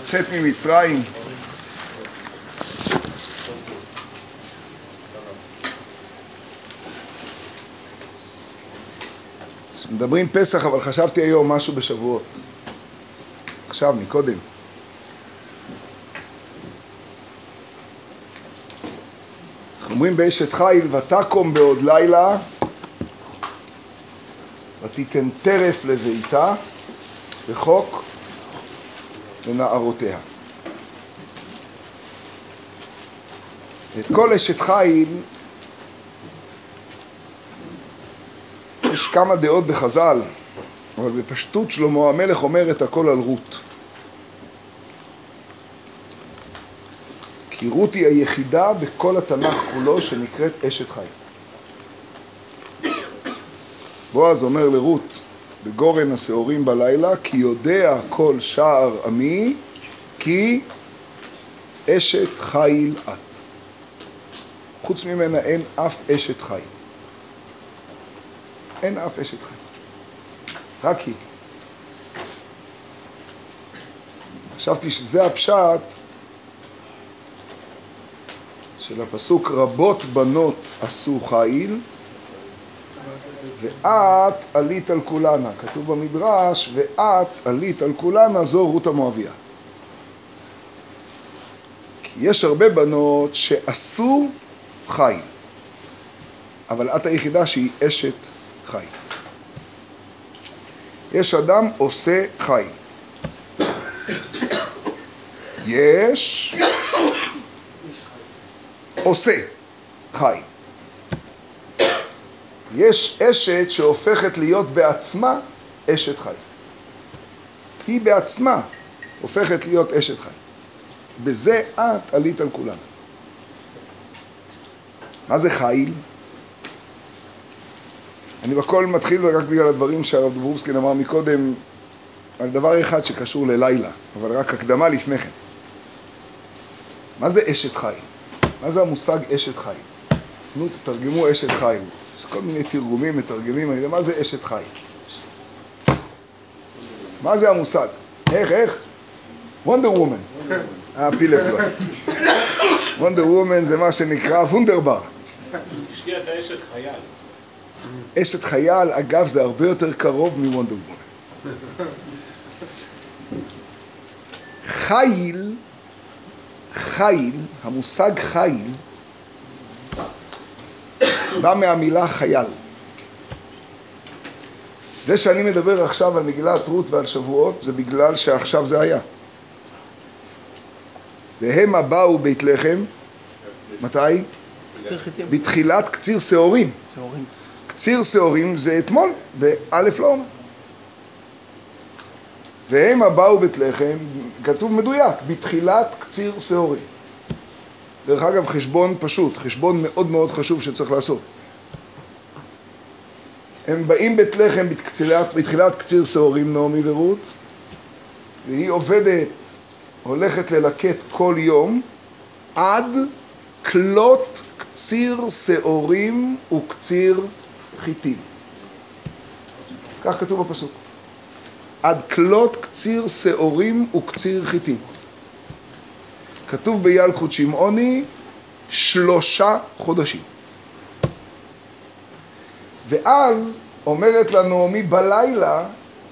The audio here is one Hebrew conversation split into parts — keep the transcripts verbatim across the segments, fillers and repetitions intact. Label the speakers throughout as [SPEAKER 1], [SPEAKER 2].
[SPEAKER 1] לצאת ממצרים. אז מדברים פסח, אבל חשבתי היום משהו בשבועות. עכשיו, מקודם. אנחנו אומרים באשת חיל, ותקום בעוד לילה, ותיתן טרף לביתה, וחוק לנערותיה. את כל אשת חיל, יש כמה דעות בחז"ל, אבל בפשטות שלמה המלך אומר את הכל על רות. כי רות היא היחידה בכל התנ"ך כולו שנקראת אשת חיל. בועז אומר לרות, בגורן השעורים בלילה, כי יודע כל שער עמי, כי אשת חיל את. חוץ ממנה אין אף אשת חיל. אין אף אשת חיל. רק היא. חשבתי שזה הפשט של הפסוק, רבות בנות עשו חיל, ואת עלית על כולנה. כתוב במדרש, ואת עלית על כולנה, זו רות המואביה. כי יש הרבה בנות שעשו חיל, אבל את היחידה שהיא אשת חיל. יש אדם עושה חיל. יש עושה חיל. יש אשת שהופכת להיות בעצמה אשת חיל. היא בעצמה הופכת להיות אשת חיל. בזה את עלית על כולנו. מה זה חיל? אני בכל מתחיל רק בגלל הדברים שהרב דוברובסקין אמר מקודם, על דבר אחד שקשור ללילה, אבל רק הקדמה לפני כן. מה זה אשת חיל? מה זה המושג אשת חיל? נו, תתרגמו אשת חיל. יש כל מיני תרגומים, מתרגמים, אני יודע, מה זה אשת חיל? מה זה המושג? איך, איך? וונדר וומן. אה, פילפלו. וונדר וומן זה מה שנקרא וונדרבר.
[SPEAKER 2] אשתי אתה אשת חייל.
[SPEAKER 1] אשת חייל, אגב, זה הרבה יותר קרוב מוונדר וומן. חיל, חיל, המושג חיל, בא מהמילה חייל. זה שאני מדבר עכשיו על מגילת רות ועל שבועות, זה בגלל שעכשיו זה היה. והם באו בית לחם, מתי? בתחילת קציר שעורים. קציר שעורים זה אתמול, באלף לא אומר. והם באו בית לחם, כתוב מדויק, בתחילת קציר שעורים. דרך אגב, חשבון פשוט, חשבון מאוד מאוד חשוב שצריך לעשות. הם באים בית לחם בתחילת, בתחילת קציר שעורים, נעמי ורות, והיא עובדת, הולכת ללקט כל יום, עד כלות קציר שעורים וקציר חיטים. כך כתוב בפסוק. עד כלות קציר שעורים וקציר חיטים. כתוב בילקוט שמעוני שלושה חודשים. ואז אומרת לנעמי בלילה,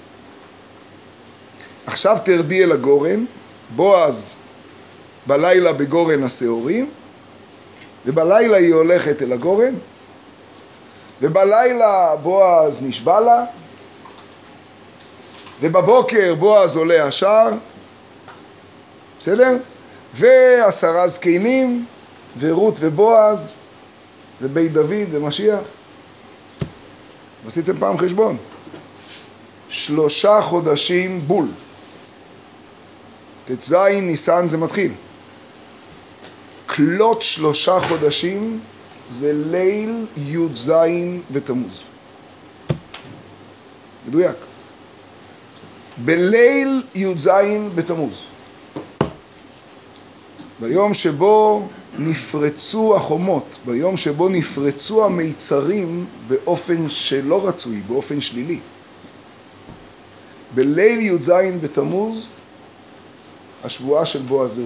[SPEAKER 1] עכשיו תרדי אל הגורן, בועז בלילה בגורן השעורים, ובלילה היא הולכת אל הגורן, ובלילה בועז נשבע לה, ובבוקר בועז עולה השער, בסדר? ועשרה זקנים, ורות ובועז, ובית דוד ומשיח. עשיתם פעם חשבון? שלושה חודשים בול. תצזין ניסן זה מתחיל. כלות שלושה חודשים זה ליל י"ז בתמוז. מדויק. בליל י"ז בתמוז. ביום שבו נפרצו החומות, ביום שבו נפרצו המיצרים באופן שלא רצוי, באופן שלילי. בליל י"ז בתמוז השבועה של בועז ורות.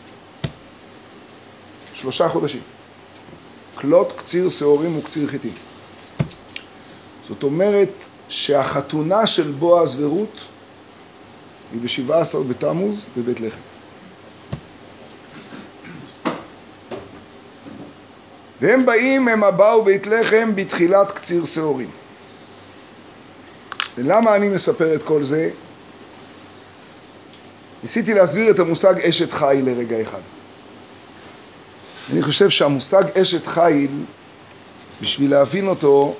[SPEAKER 1] שלושה חודשים. כלות, קציר שעורים וקציר חיטים. זאת אומרת שהחתונה של בועז ורות היא ב-שבעה עשר בתמוז בבית לחם. והם באים, הם באו בית לחם בתחילת קציר שעורים. ולמה אני מספר את כל זה? ניסיתי להסביר את המושג אשת חיל לרגע אחד. אני חושב שהמושג אשת חיל, בשביל להבין אותו,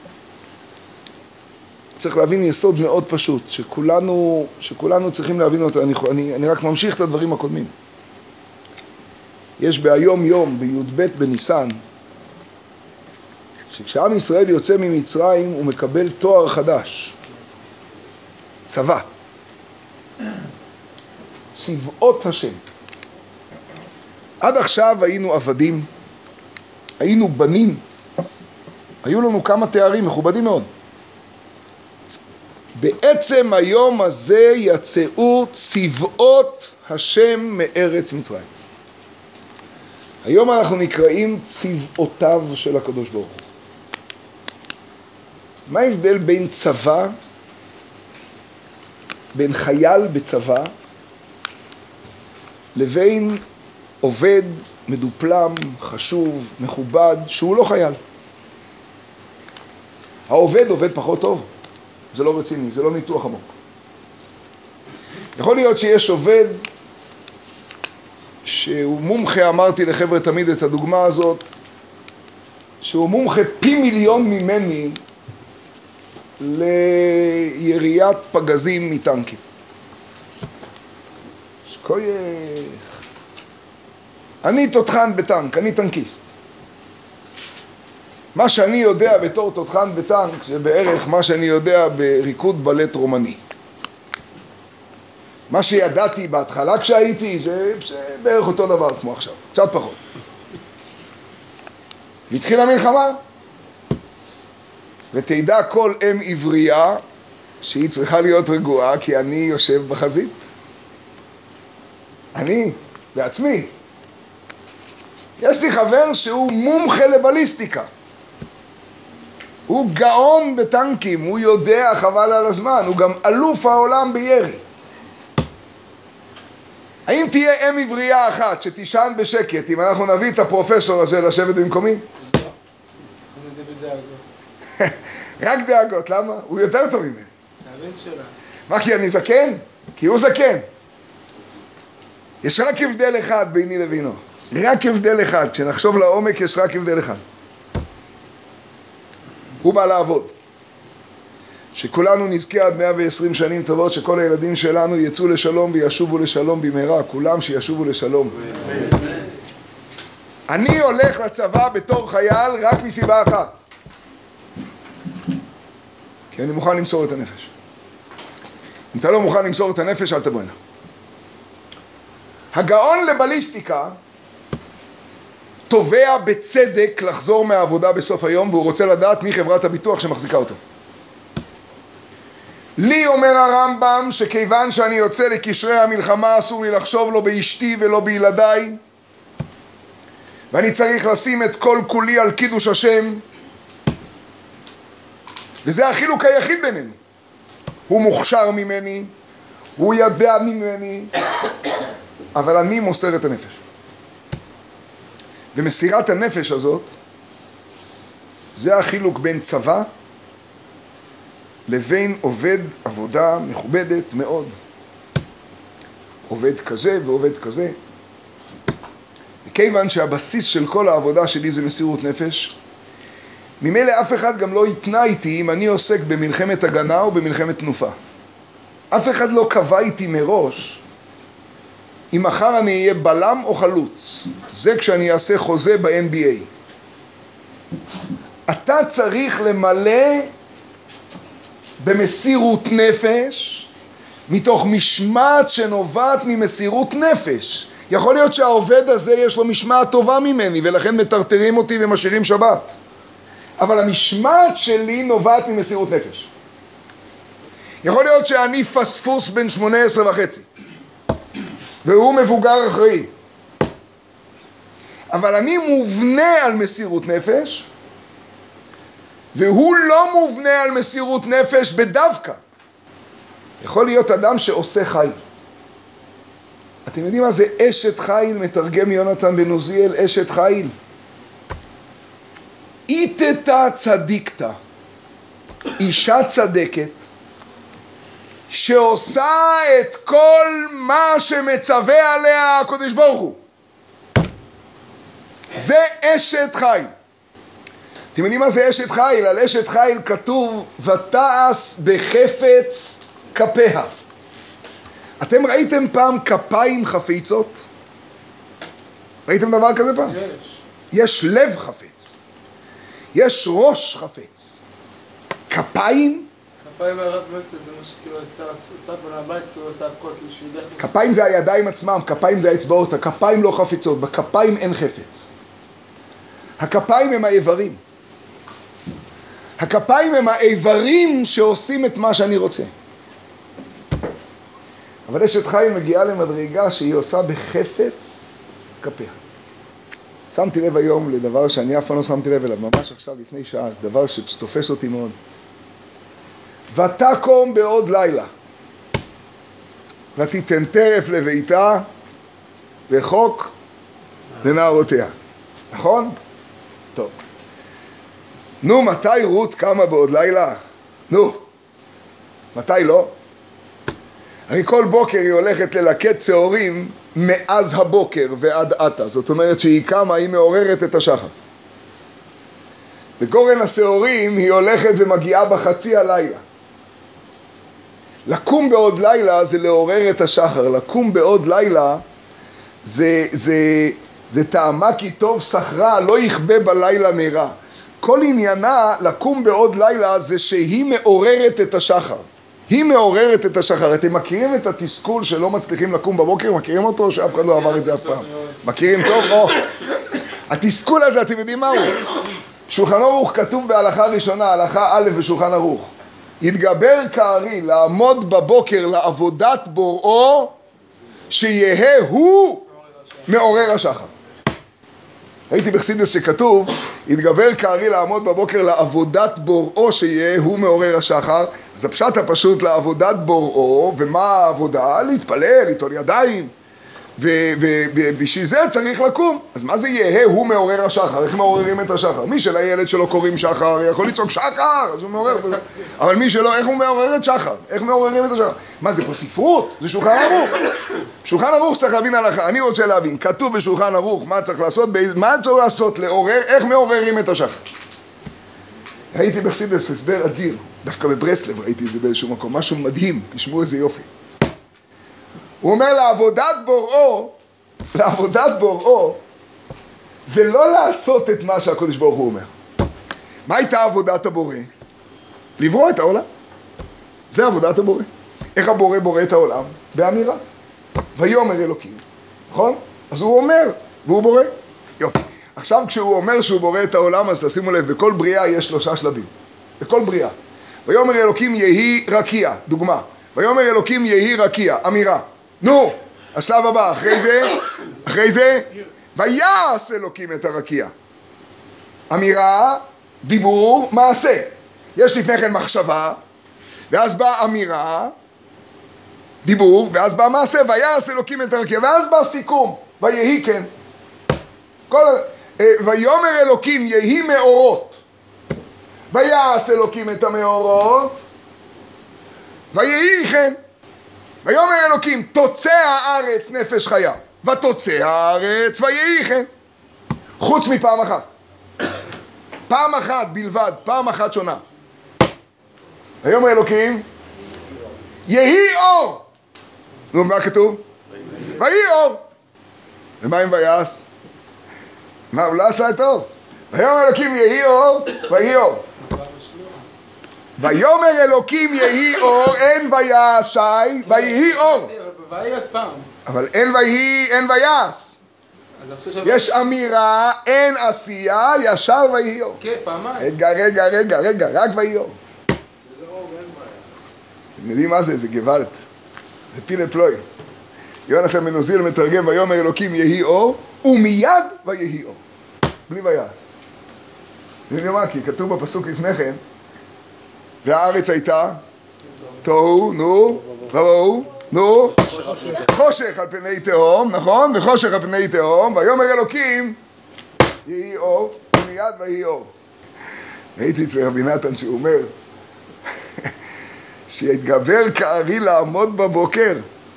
[SPEAKER 1] צריך להבין יסוד מאוד פשוט, שכולנו, שכולנו צריכים להבין אותו. אני, אני, אני רק ממשיך את הדברים הקודמים. יש ביום יום, בי"ב בניסן, שכשעם ישראל יוצא ממצרים הוא מקבל תואר חדש, צבא, צבאות השם. עד עכשיו היינו עבדים, היינו בנים, היו לנו כמה תארים מכובדים מאוד. בעצם היום הזה יצאו צבאות השם מארץ מצרים. היום אנחנו נקראים צבאותיו של הקדוש ברוך הוא. מה ההבדל בין צבא, בין חייל בצבא, לבין עובד מדופלם, חשוב, מכובד, שהוא לא חייל? העובד עובד פחות טוב. זה לא רציני, זה לא ניתוח עמוק. יכול להיות שיש עובד שהוא מומחה, אמרתי לחבר'ה תמיד את הדוגמה הזאת, שהוא מומחה פי מיליון ממני ליריית פגזים מטנקים. שכוייך. אני תותחן בטנק, אני טנקיסט. מה שאני יודע בתור תותחן בטנק זה בערך מה שאני יודע בריקוד בלט רומני. מה שידעתי בהתחלה כשהייתי זה, זה בערך אותו דבר כמו עכשיו, קצת פחות. והתחילה מלחמה, ותדע כל אם עברייה שהיא צריכה להיות רגועה, כי אני יושב בחזית. אני בעצמי. יש לי חבר שהוא מומחה לבליסטיקה. הוא גאון בטנקים, הוא יודע חבל על הזמן, הוא גם אלוף העולם בירי. האם תהיה אם עברייה אחת שתישן בשקט אם אנחנו נביא את הפרופסור הזה לשבת במקומי? רק דאגות, למה? הוא יותר טוב ממני. מה, כי אני זקן? כי הוא זקן. יש רק הבדל אחד ביני לבינו. רק הבדל אחד. כשנחשוב לעומק יש רק הבדל אחד. הוא בא לעבוד. שכולנו נזכה עד מאה ועשרים שנים טובות, שכל הילדים שלנו יצאו לשלום וישובו לשלום במהרה. כולם שישובו לשלום. אני הולך לצבא בתור חייל רק מסיבה אחת. כי אני מוכן למסור את הנפש. אם אתה לא מוכן למסור את הנפש, אל תבוא הנה. הגאון לבליסטיקה תובע בצדק לחזור מהעבודה בסוף היום, והוא רוצה לדעת מי חברת הביטוח שמחזיקה אותו. לי אומר הרמב"ם שכיוון שאני יוצא לקשרי המלחמה אסור לי לחשוב לא באשתי ולא בילדיי, ואני צריך לשים את כל כולי על קידוש השם, וזה החילוק היחיד בינינו. הוא מוכשר ממני, הוא ידע ממני, אבל אני מוסר את הנפש. ומסירת הנפש הזאת, זה החילוק בין צבא לבין עובד עבודה מכובדת מאוד. עובד כזה ועובד כזה. וכיוון שהבסיס של כל העבודה שלי זה מסירות נפש, ממילא אף אחד גם לא יתנה איתי אם אני עוסק במלחמת הגנה או במלחמת תנופה. אף אחד לא קבע איתי מראש אם מחר אני אהיה בלם או חלוץ. זה כשאני אעשה חוזה ב-אן בי איי. אתה צריך למלא במסירות נפש, מתוך משמעת שנובעת ממסירות נפש. יכול להיות שהעובד הזה יש לו משמעת טובה ממני, ולכן מטרטרים אותי ומשאירים שבת. אבל המשמעת שלי נובעת ממסירות נפש. יכול להיות שאני פספוס בין שמונה עשרה וחצי. והוא מבוגר אחראי. אבל אני מובנה על מסירות נפש, והוא לא מובנה על מסירות נפש בדווקא. יכול להיות אדם שעושה חיל. אתם יודעים מה זה אשת חיל? מתרגם יונתן בן עוזיאל, אשת חיל. איתתה צדיקתה, אישה צדקת, שעושה את כל מה שמצווה עליה הקדוש ברוך הוא. זה אשת חיל. אתם יודעים מה זה אשת חיל? על אשת חיל כתוב ותעש בחפץ כפיה. אתם ראיתם פעם כפיים חפיצות? ראיתם דבר כזה פעם? יש. יש לב חפץ. יש ראש חפץ. כפיים?
[SPEAKER 3] כפיים הרב באמת זה מה שכאילו עשה בן הבית, כאילו עשה הכל, כאילו שידך...
[SPEAKER 1] כפיים זה הידיים עצמם, כפיים זה האצבעות, הכפיים לא חפיצות, בכפיים אין חפץ. הכפיים הם האיברים. הכפיים הם האיברים שעושים את מה שאני רוצה. אבל אשת חיל מגיעה למדרגה שהיא עושה בחפץ כפיה. שמתי לב היום לדבר שאני אף פעם לא שמתי לב אליו, ממש עכשיו לפני שעה, זה דבר שתופס אותי מאוד. ותקום בעוד לילה, ותיתן טרף לביתה וחוק לנערותיה. נכון? טוב. נו, מתי רות קמה בעוד לילה? נו, מתי לא? הרי כל בוקר היא הולכת ללקט שעורים מאז הבוקר ועד עתה. זאת אומרת שהיא קמה, היא מעוררת את השחר. בגורן השעורים היא הולכת ומגיעה בחצי הלילה. לקום בעוד לילה זה לעורר את השחר. לקום בעוד לילה זה, זה, זה טעמה כי טוב שכרה, לא יכבה בלילה נרה. כל עניינה לקום בעוד לילה זה שהיא מעוררת את השחר. היא מעוררת את השחר. אתם מכירים את התסכול שלא מצליחים לקום בבוקר? מכירים אותו או שאף אחד לא עבר את זה אף פעם? מכירים טוב? או. התסכול הזה, אתם יודעים מה הוא? שולחן ערוך כתוב בהלכה ראשונה, הלכה א' בשולחן ערוך. יתגבר כארי לעמוד בבוקר לעבודת בוראו, שיהיה הוא מעורר השחר. ראיתי בחסידס שכתוב, יתגבר כארי לעמוד בבוקר לעבודת בוראו, שיהיה הוא מעורר השחר. אז הפשט הפשוט לעבודת בוראו, ומה העבודה? להתפלל, ליטול ידיים, ובשביל זה צריך לקום. אז מה זה יהיה הוא מעורר השחר? איך מעוררים את השחר? מי שלילד שלו קוראים שחר יכול לצעוק שחר, אז הוא מעורר את השחר. אבל מי שלא, איך הוא מעורר את שחר? איך מעוררים את השחר? מה זה פה ספרות? זה שולחן ערוך. שולחן ערוך צריך להבין הלכה. אני רוצה להבין, כתוב בשולחן ערוך מה צריך לעשות, מה צריך לעשות לעורר, איך מעוררים את השחר. ראיתי בחסידס הסבר אדיר, דווקא בברסלב ראיתי את זה באיזשהו מקום, משהו מדהים, תשמעו איזה יופי. הוא אומר לעבודת בוראו, לעבודת בוראו, זה לא לעשות את מה שהקדוש ברוך הוא אומר. מה הייתה עבודת הבורא? לברוא את העולם. זה עבודת הבורא. איך הבורא בורא את העולם? באמירה. ויאמר אלוקים. נכון? אז הוא אומר, והוא בורא. יופי. עכשיו כשהוא אומר שהוא בורא את העולם, אז תשימו לב, בכל בריאה יש שלושה שלבים. בכל בריאה. ויאמר אלוקים יהי רקיע, דוגמה. ויאמר אלוקים יהי רקיע, אמירה. נו, השלב הבא, אחרי זה, אחרי זה, ויעש אלוקים את הרקיע. אמירה, דיבור, מעשה. יש לפני כן מחשבה, ואז באה אמירה, דיבור, ואז בא מעשה, ויעש אלוקים את הרקיע, ואז בא סיכום, ויהי כן. כל, ויאמר אלוקים יהי מאורות, ויעש אלוקים את המאורות, ויהי כן. ויאמר אלוקים תוצא הארץ נפש חיה, ותוצא הארץ ויהי כן. חוץ מפעם אחת. פעם אחת בלבד, פעם אחת שונה. ויאמר אלוקים יהי אור. נו, מה כתוב? ויהי אור. ומה עם ויעש? מה, הוא לא עשה את האור? ויאמר אלוקים יהי אור, ויהי אור. ויאמר אלוקים יהי אור, אין ויעש, ויהי אור. אבל אין ויהי, אין ויעש. יש אמירה, אין עשייה, ישר ויהי אור.
[SPEAKER 3] כן, פעמיים.
[SPEAKER 1] רגע, רגע, רגע, רגע, רק ויהי אור. אתם יודעים מה זה? זה גוואלד. זה פילה פלוי. יונתן בן עוזיאל מתרגם, ויאמר אלוקים יהי אור, ומיד ויהי אור. בלי ויעש. אני יודע מה, כי כתוב בפסוק לפני כן, והארץ הייתה, תוהו, נו, ובואו, נו, חושך על פני תהום, נכון? וחושך על פני תהום, ויאמר אלוקים יהי אור, ומיד ויהי אור. ראיתי אצל רבי נתן שהוא אומר, שיתגבר כארי לעמוד בבוקר,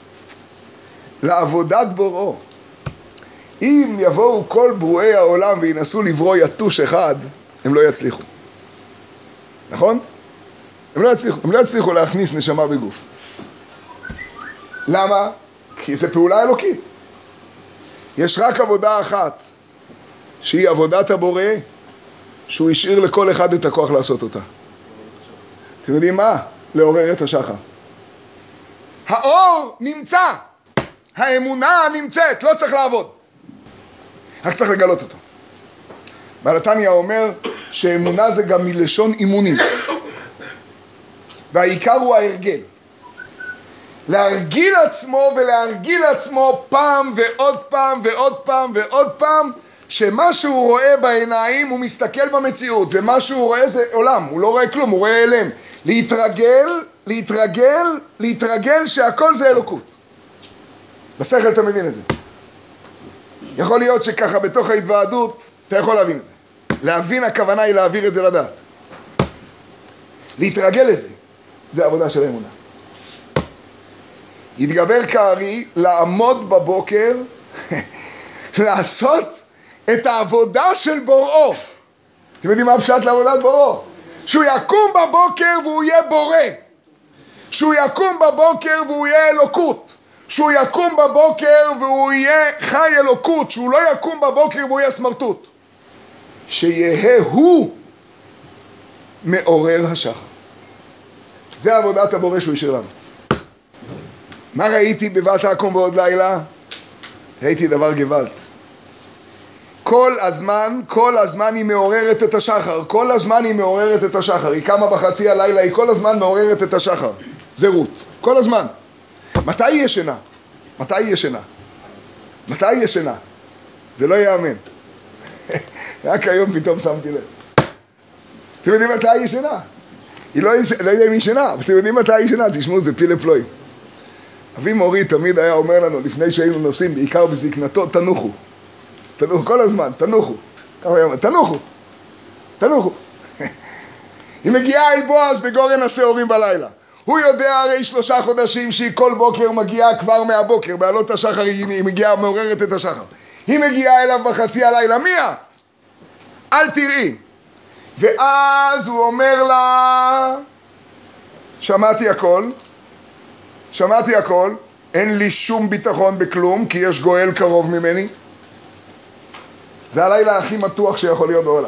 [SPEAKER 1] לעבודת בוראו. אם יבואו כל ברואי העולם וינסו לברוא יתוש אחד, הם לא יצליחו. נכון? הם לא יצליחו, הם לא יצליחו להכניס נשמה בגוף. למה? כי זה פעולה אלוקית. יש רק עבודה אחת, שהיא עבודת הבורא, שהוא השאיר לכל אחד את הכוח לעשות אותה. אתם יודעים מה? לעורר את השחר. האור נמצא, האמונה נמצאת, לא צריך לעבוד. רק צריך לגלות אותו. בעל התניא אומר שאמונה זה גם מלשון אימונים. והעיקר הוא ההרגל. להרגיל עצמו ולהרגיל עצמו פעם ועוד פעם ועוד פעם ועוד פעם, שמה שהוא רואה בעיניים הוא מסתכל במציאות, ומה שהוא רואה זה עולם, הוא לא רואה כלום, הוא רואה אלם. להתרגל, להתרגל, להתרגל שהכל זה אלוקות. בשכל אתה מבין את זה. יכול להיות שככה בתוך ההתוועדות אתה יכול להבין את זה. להבין הכוונה היא להעביר את זה לדעת. להתרגל לזה, זה העבודה של האמונה. יתגבר כארי לעמוד בבוקר, לעשות את העבודה של בוראו. אתם יודעים מה הפשט לעבודת בוראו? שהוא יקום בבוקר והוא יהיה בורא. שהוא יקום בבוקר והוא יהיה אלוקות. שהוא יקום בבוקר והוא יהיה חי אלוקות. שהוא לא יקום בבוקר והוא יהיה סמרטוט. שיהיה הוא מעורר השחר. זה עבודת הבורא שהוא השאיר לנו. מה ראיתי בבת העקום בעוד לילה? ראיתי דבר גוואלד. כל הזמן, כל הזמן היא מעוררת את השחר. כל הזמן היא מעוררת את השחר. היא קמה בחצי הלילה, היא כל הזמן מעוררת את השחר. זה רות. כל הזמן. מתי היא ישנה? מתי היא ישנה? מתי היא ישנה? זה לא יאמן. רק היום פתאום שמתי לב. אתם יודעים מתי היא ישנה? היא לא, לא יודע אם היא ישנה, אבל אתם יודעים מתי היא ישנה? תשמעו, זה פיל לפלוי. אבי מורי תמיד היה אומר לנו, לפני שהיינו נוסעים, בעיקר בזקנתו, תנוחו. תנוחו כל הזמן, תנוחו. כמה יום, תנוחו. תנוחו. היא מגיעה אל בועז בגורן השעורים בלילה. הוא יודע הרי שלושה חודשים שהיא כל בוקר מגיעה כבר מהבוקר, בעלות השחר היא מגיעה, מעוררת את השחר. היא מגיעה אליו בחצי הלילה, מי את? אל תראי. ואז הוא אומר לה, שמעתי הכל, שמעתי הכל, אין לי שום ביטחון בכלום, כי יש גואל קרוב ממני. זה הלילה הכי מתוח שיכול להיות בעולם.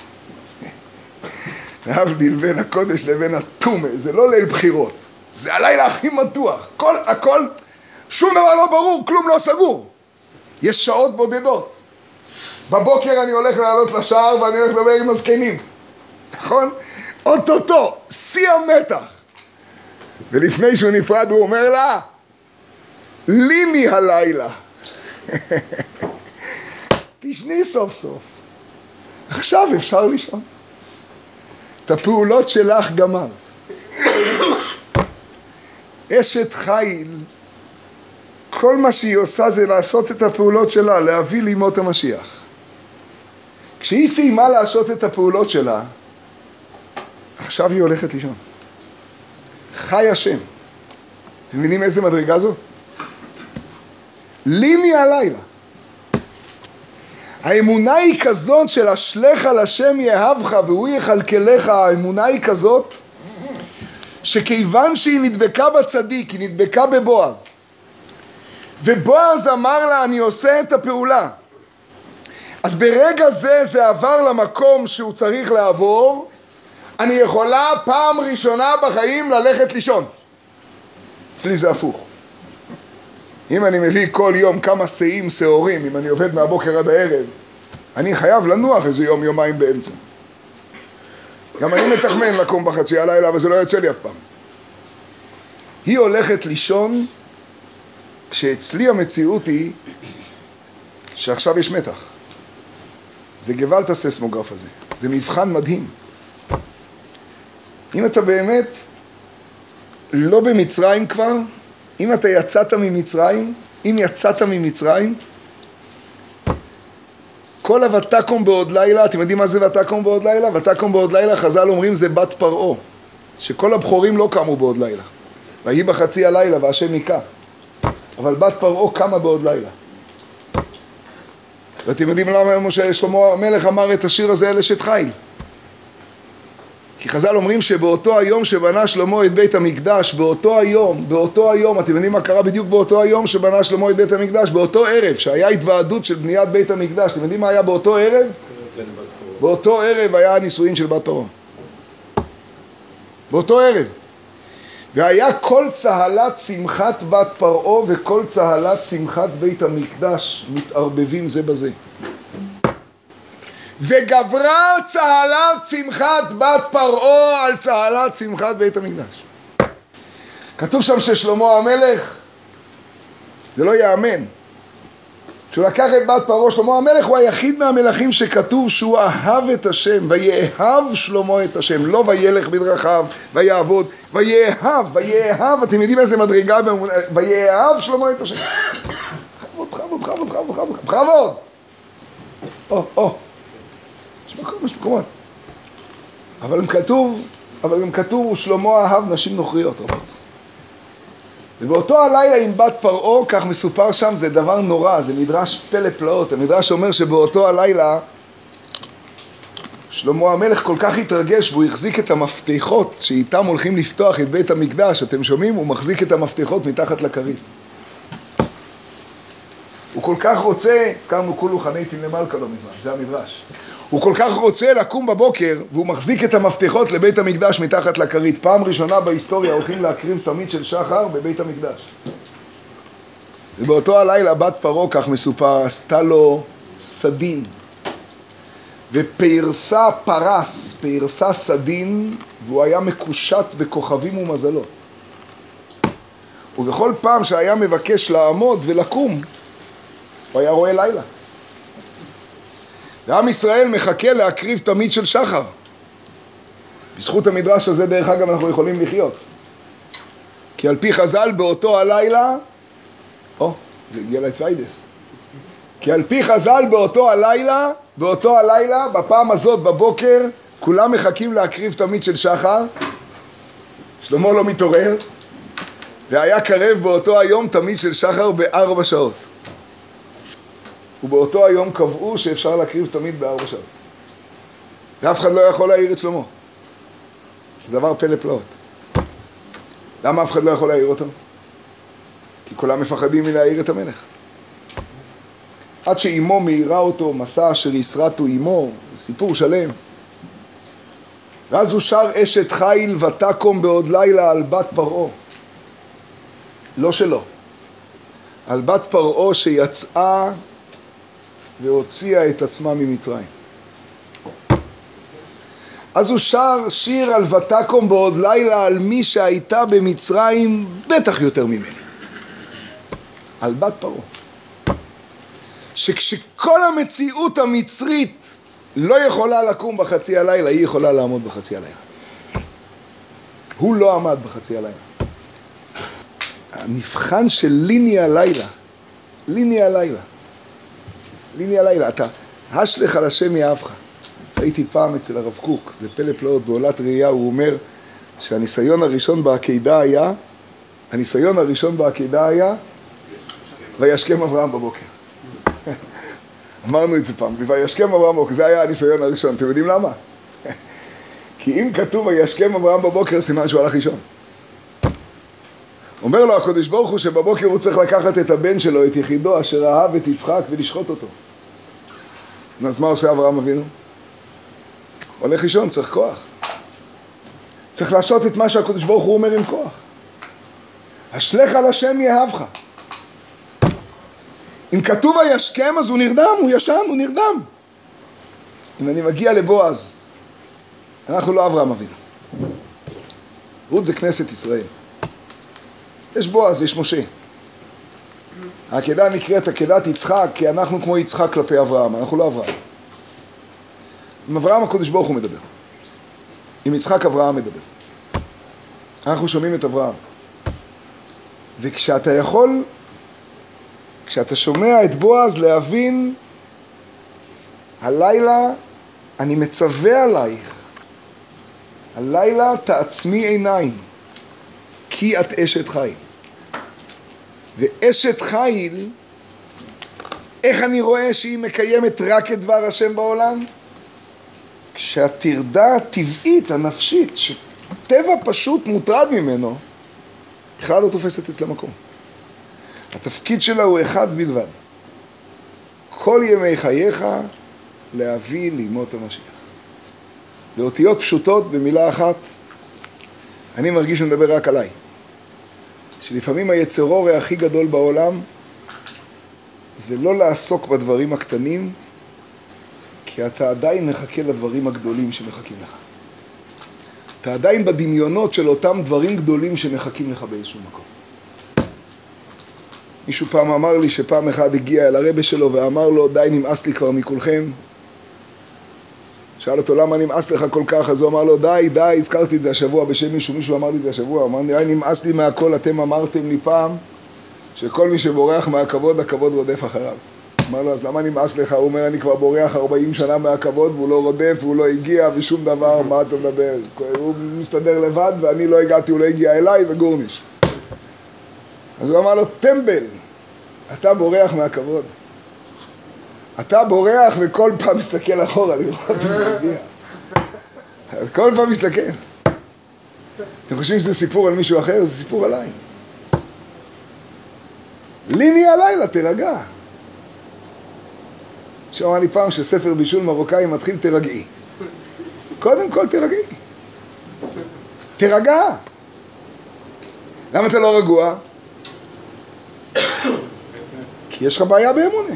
[SPEAKER 1] להבדיל בין הקודש לבין התומה, זה לא ליל בחירות, זה הלילה הכי מתוח. כל, הכל, שום דבר לא ברור, כלום לא סגור. יש שעות בודדות. בבוקר אני הולך לעלות לשער ואני הולך לדבר עם הזקנים. נכון? אוטוטו, שיא המתח. ולפני שהוא נפרד הוא אומר לה, ליני הלילה. תשני סוף סוף. עכשיו אפשר לישון. את הפעולות שלך גמר. אשת חיל, כל מה שהיא עושה זה לעשות את הפעולות שלה, להביא לימות המשיח. כשהיא סיימה לעשות את הפעולות שלה, עכשיו היא הולכת לישון. חי השם. אתם מבינים איזה מדרגה זאת? ליני הלילה. האמונה היא כזאת של אשליך על השם יאהבך והוא יכלכלך. האמונה היא כזאת שכיוון שהיא נדבקה בצדיק, היא נדבקה בבועז, ובועז אמר לה אני עושה את הפעולה, אז ברגע זה זה עבר למקום שהוא צריך לעבור. אני יכולה פעם ראשונה בחיים ללכת לישון. אצלי זה הפוך. אם אני מביא כל יום כמה שאים, שעורים, אם אני עובד מהבוקר עד הערב, אני חייב לנוח איזה יום, יומיים באמצע. גם אני מתכמן לקום בחצי הלילה, אבל זה לא יוצא לי אף פעם. היא הולכת לישון שאצלי המציאות היא שעכשיו יש מתח. זה גוואלד הססמוגרף הזה. זה מבחן מדהים. אם אתה באמת לא במצרים כבר, אם אתה יצאת ממצרים, אם יצאת ממצרים, כל הוותקום בעוד לילה, אתם יודעים מה זה ותקום בעוד לילה? ותקום בעוד לילה, חז"ל אומרים זה בת פרעה, שכל הבחורים לא קמו בעוד לילה. ויהי בחצי הלילה והשם היכה. אבל בת פרעה קמה בעוד לילה. ואתם יודעים למה משה שלמה המלך אמר את השיר הזה על אשת חיל? כי חז"ל אומרים שבאותו היום שבנה שלמה את בית המקדש, באותו היום, באותו היום, אתם יודעים מה קרה בדיוק באותו היום שבנה שלמה את בית המקדש? באותו ערב, שהיה התוועדות של בניית בית המקדש. אתם יודעים מה היה באותו ערב? באותו ערב היה הנישואין של בת פרעה. באותו ערב. והיה כל צהלת שמחת בת פרעה וכל צהלת שמחת בית המקדש מתערבבים זה בזה. וגברה צהלת שמחת בת פרעה על צהלת שמחת בית המקדש. כתוב שם ששלמה המלך, זה לא יאמן, כשהוא לקח את בת פרעה, שלמה המלך הוא היחיד מהמלכים שכתוב שהוא אהב את השם, ויאהב שלמה את השם, לא וילך בדרכיו, ויעבוד, ויאהב, ויאהב, אתם יודעים איזה מדרגה, ויאהב שלמה את השם. חבוד, חבוד, חבוד, חבוד, חבוד, חבוד. או, או. יש מקום, יש מקומות. אבל גם כתוב, אבל גם כתוב, שלמה אהב נשים נוכריות רבות. ובאותו הלילה עם בת פרעה, כך מסופר שם, זה דבר נורא, זה מדרש פלא פלאות. המדרש אומר שבאותו הלילה, שלמה המלך כל כך התרגש, והוא החזיק את המפתחות שאיתם הולכים לפתוח את בית המקדש. אתם שומעים? הוא מחזיק את המפתחות מתחת לכרית. הוא כל כך רוצה, הזכרנו כולו חניתין למלכה לא מזרח, זה המדרש. הוא כל כך רוצה לקום בבוקר, והוא מחזיק את המפתחות לבית המקדש מתחת לכרית. פעם ראשונה בהיסטוריה הולכים להקריב תמיד של שחר בבית המקדש. ובאותו הלילה בת פרעה, כך מסופר, עשתה לו סדין. ופרסה פרס, פרסה סדין, והוא היה מקושט בכוכבים ומזלות. ובכל פעם שהיה מבקש לעמוד ולקום, הוא היה רואה לילה. ועם ישראל מחכה להקריב תמיד של שחר. בזכות המדרש הזה דרך אגב אנחנו יכולים לחיות. כי על פי חז"ל באותו הלילה, או, זה הגיע לציידס. כי על פי חז"ל באותו הלילה, באותו הלילה, בפעם הזאת בבוקר, כולם מחכים להקריב תמיד של שחר. שלמה לא מתעורר, והיה קרב באותו היום תמיד של שחר בארבע שעות. ובאותו היום קבעו שאפשר להקריב תמיד בארבע שעות. ואף אחד לא יכול להעיר את שלמה. זה דבר פלא פלאות. למה אף אחד לא יכול להעיר אותו? כי כולם מפחדים מלהעיר את המלך. עד שאימו מהירה אותו, מסע אשר ישרתו אימו, זה סיפור שלם. ואז הוא שר אשת חיל ותקום בעוד לילה על בת פרעה. לא שלו. על בת פרעה שיצאה והוציאה את עצמה ממצרים. אז הוא שר שיר על ותקום בעוד לילה על מי שהייתה במצרים בטח יותר ממנו. על בת פרעה. שכשכל המציאות המצרית לא יכולה לקום בחצי הלילה, היא יכולה לעמוד בחצי הלילה. הוא לא עמד בחצי הלילה. המבחן של ליני הלילה, ליני הלילה, ליני הלילה, אתה השלך על השם יאהבך. הייתי פעם אצל הרב קוק, זה פלא פלאות בעולת ראייה, הוא אומר שהניסיון הראשון בעקידה היה, הניסיון הראשון בעקידה היה, וישכם אברהם בבוקר. אמרנו את זה פעם, וישכם אברהם בבוקר, זה היה הניסיון הראשון, אתם יודעים למה? כי אם כתוב וישכם אברהם בבוקר, סימן שהוא הלך לישון. אומר לו הקדוש ברוך הוא שבבוקר הוא צריך לקחת את הבן שלו, את יחידו, אשר אהב את יצחק ולשחוט אותו. אז מה עושה אברהם אבינו? הולך לישון, צריך כוח. צריך לעשות את מה שהקדוש ברוך הוא אומר עם כוח. השלך על השם יאהבך. אם כתוב הישכם אז הוא נרדם, הוא ישן, הוא נרדם. אם אני מגיע לבועז, אנחנו לא אברהם אבינו. רות זה כנסת ישראל. יש בועז, יש משה. העקדה נקראת עקדת יצחק, כי אנחנו כמו יצחק כלפי אברהם, אנחנו לא אברהם. עם אברהם הקדוש ברוך הוא מדבר. עם יצחק אברהם מדבר. אנחנו שומעים את אברהם. וכשאתה יכול, כשאתה שומע את בועז להבין, הלילה אני מצווה עלייך, הלילה תעצמי עיניים, כי את אשת חיל. ואשת חיל, איך אני רואה שהיא מקיימת רק את דבר השם בעולם? כשהטרדה הטבעית, הנפשית, שטבע פשוט מוטרד ממנו, בכלל לא תופסת אצלה מקום. התפקיד שלה הוא אחד בלבד. כל ימי חייך להביא לימות המשיח. באותיות פשוטות, במילה אחת, אני מרגיש שמדבר רק עליי. שלפעמים היצרור הכי גדול בעולם זה לא לעסוק בדברים הקטנים, כי אתה עדיין מחכה לדברים הגדולים שמחכים לך. אתה עדיין בדמיונות של אותם דברים גדולים שמחכים לך באיזשהו מקום. מישהו פעם אמר לי שפעם אחד הגיע אל הרבא שלו ואמר לו, די נמאס לי כבר מכולכם. שאל אותו, למה נמאס לך כל כך? אז הוא אמר לו, די, די, הזכרתי את זה השבוע בשם מישהו, מישהו אמר לי את זה השבוע, אמר לי, די נמאס לי מהכל, אתם אמרתם לי פעם, שכל מי שבורח מהכבוד, הכבוד רודף אחריו. אמר לו, אז למה נמאס לך? הוא אומר, אני כבר בורח ארבעים שנה מהכבוד, והוא לא רודף, והוא לא הגיע, ושום דבר, מה אתה מדבר? הוא מסתדר לבד, ואני לא הגעתי, הוא לא הגיע אליי, וגורניש. אז הוא אמר לו, טמבל, אתה בורח מהכבוד. אתה בורח וכל פעם מסתכל אחורה לראות אם הוא מגיע. כל פעם מסתכל. אתם חושבים שזה סיפור על מישהו אחר? זה סיפור עליי. ליני הלילה, תרגע. שאומר לי פעם שספר בישול מרוקאי מתחיל תרגעי. קודם כל תרגעי. תרגע. למה אתה לא רגוע? כי יש לך בעיה באמונה.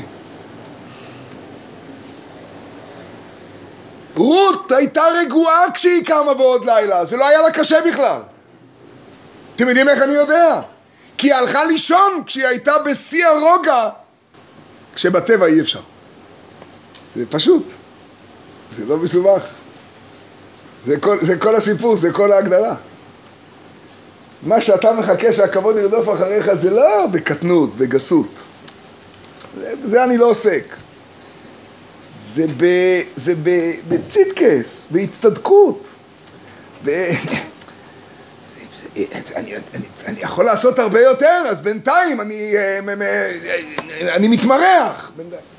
[SPEAKER 1] רות הייתה רגועה כשהיא קמה בעוד לילה, זה לא היה לה קשה בכלל. אתם יודעים איך אני יודע? כי היא הלכה לישון כשהיא הייתה בשיא הרוגע, כשבטבע אי אפשר. זה פשוט, זה לא מסובך. זה כל, זה כל הסיפור, זה כל ההגדרה. מה שאתה מחכה שהכבוד ירדוף אחריך זה לא בקטנות, בגסות. זה אני לא עוסק. זה, ב, זה ב, בצידקס, בהצטדקות. ב... זה, זה, אני, אני, אני יכול לעשות הרבה יותר, אז בינתיים אני, אני מתמרח.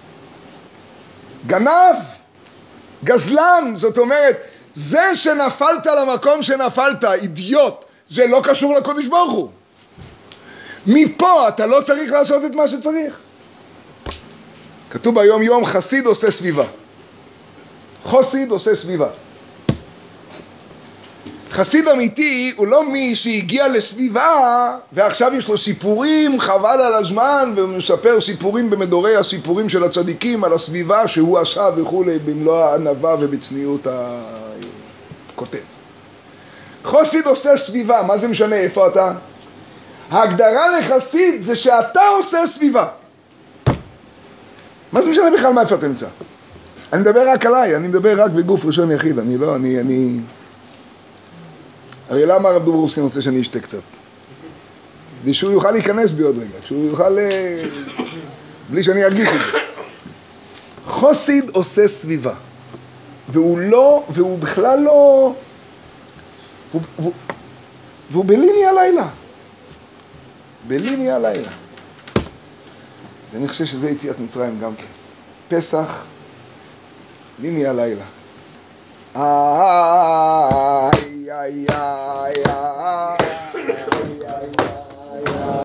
[SPEAKER 1] גנב, גזלן, זאת אומרת, זה שנפלת למקום שנפלת, אידיוט, זה לא קשור לקודש ברוך הוא. מפה אתה לא צריך לעשות את מה שצריך. כתוב ביום יום חסיד עושה סביבה. חסיד עושה סביבה. חסיד אמיתי הוא לא מי שהגיע לסביבה ועכשיו יש לו סיפורים חבל על הזמן ומספר סיפורים במדורי הסיפורים של הצדיקים על הסביבה שהוא עשה וכו' במלוא הענווה ובצניעות הכותב. חסיד עושה סביבה, מה זה משנה איפה אתה? ההגדרה לחסיד זה שאתה עושה סביבה. מה זה משנה בכלל מה איפה אתה נמצא? אני מדבר רק עליי, אני מדבר רק בגוף ראשון יחיד, אני לא, אני, אני... הרי למה הרב דוברובסקי רוצה שאני אשתה קצת? כדי שהוא יוכל להיכנס בי עוד רגע, שהוא יוכל... בלי שאני ארגיש את זה. חסיד עושה סביבה, והוא לא, והוא בכלל לא... והוא, והוא, והוא בליני הלילה. בליני הלילה. ואני חושב שזה יציאת מצרים גם כן. פסח, ליני הלילה. אה,